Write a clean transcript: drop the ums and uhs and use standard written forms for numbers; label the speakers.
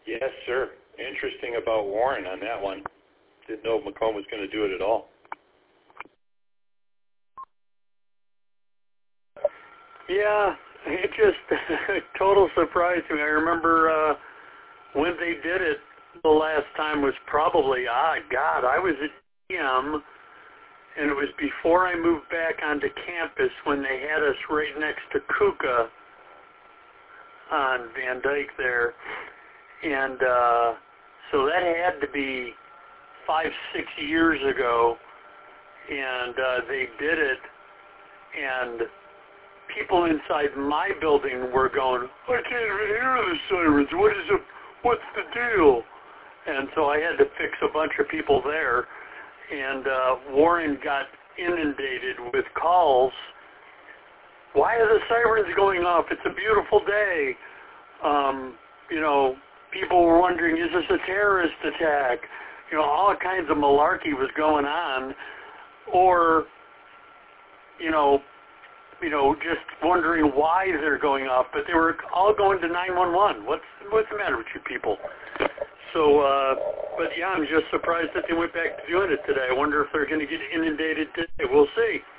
Speaker 1: Yes, sir. Interesting about Warren on that one. Didn't know Macomb was going to do it at all.
Speaker 2: Yeah, it just total surprise to me. I remember when they did it the last time was probably, I was at GM, and it was before I moved back onto campus when they had us right next to KUKA on Van Dyke there. And so that had to be 5-6 years ago, and they did it, and people inside my building were going, I can't even hear the sirens. What's the deal? And so I had to fix a bunch of people there, and Warren got inundated with calls. Why are the sirens going off? It's a beautiful day. People were wondering, is this a terrorist attack? All kinds of malarkey was going on, or, just wondering why they're going off, but they were all going to 911. What's the matter with you people? So, but yeah, I'm just surprised that they went back to doing it today. I wonder if they're going to get inundated today. We'll see.